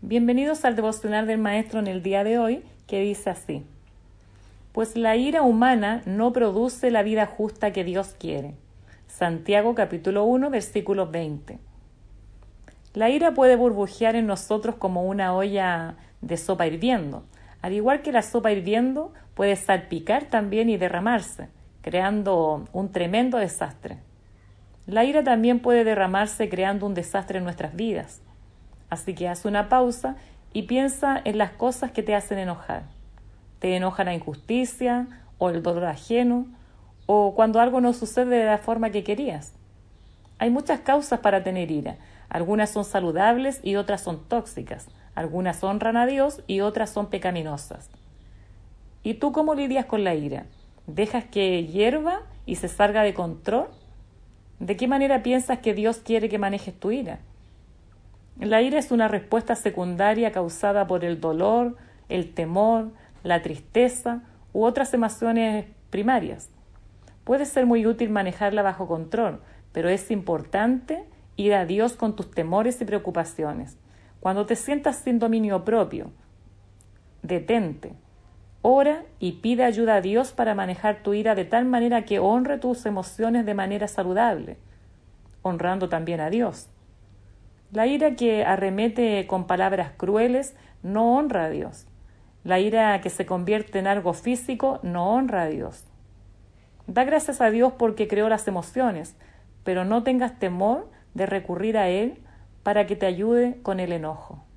Bienvenidos al devocional del Maestro en el día de hoy, que dice así: Pues la ira humana no produce la vida justa que Dios quiere. Santiago capítulo 1, versículo 20. La ira puede burbujear en nosotros como una olla de sopa hirviendo. Al igual que la sopa hirviendo, puede salpicar también y derramarse, creando un tremendo desastre. La ira también puede derramarse creando un desastre en nuestras vidas. Así que haz una pausa y piensa en las cosas que te hacen enojar. ¿Te enoja la injusticia o el dolor ajeno o cuando algo no sucede de la forma que querías? Hay muchas causas para tener ira. Algunas son saludables y otras son tóxicas. Algunas honran a Dios y otras son pecaminosas. ¿Y tú cómo lidias con la ira? ¿Dejas que hierva y se salga de control? ¿De qué manera piensas que Dios quiere que manejes tu ira? La ira es una respuesta secundaria causada por el dolor, el temor, la tristeza u otras emociones primarias. Puede ser muy útil manejarla bajo control, pero es importante ir a Dios con tus temores y preocupaciones. Cuando te sientas sin dominio propio, detente, ora y pide ayuda a Dios para manejar tu ira de tal manera que honre tus emociones de manera saludable, honrando también a Dios. La ira que arremete con palabras crueles no honra a Dios. La ira que se convierte en algo físico no honra a Dios. Da gracias a Dios porque creó las emociones, pero no tengas temor de recurrir a Él para que te ayude con el enojo.